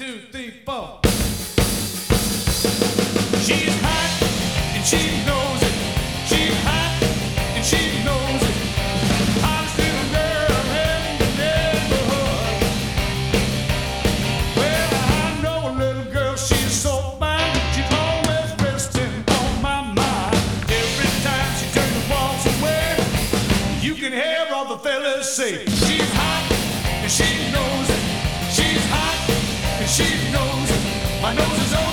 two, three, four. She's hot and she knows it. She's hot and she knows it. Hottest little girl in the neighborhood. Well, I know a little girl, she's so fine. She's always resting on my mind. Every time she turns and walks away, you can hear all the fellas say, she's hot and she knows it. She's hot and she knows it. My nose is